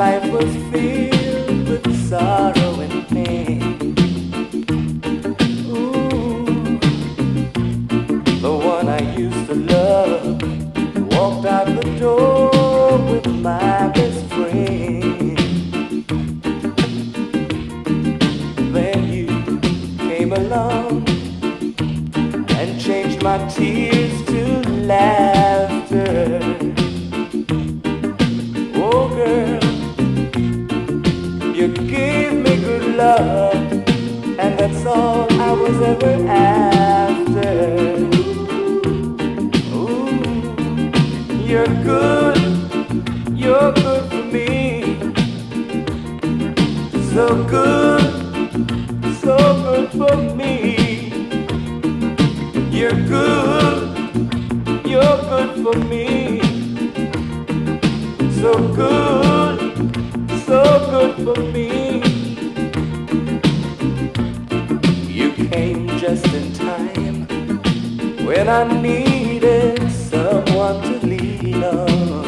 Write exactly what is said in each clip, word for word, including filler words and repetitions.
life was filled with sorrow and pain. Ooh, the one I used to love walked out the door with my best friend. Then you came along and changed my tears to laughter. Oh girl, you gave me good love, and that's all I was ever after. Ooh, you're good, you're good for me. So good, so good for me. You're good, you're good for me. So good, so good for me. You came just in time when I needed someone to lean on.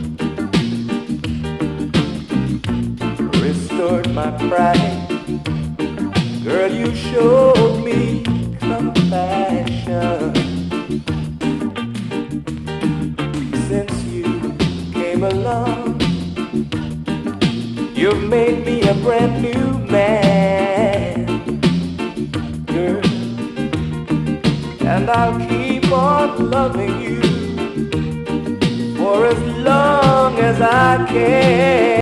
Restored my pride. Girl, you showed me compassion. Since you came along, you've made me a brand new man, girl, and I'll keep on loving you for as long as I can.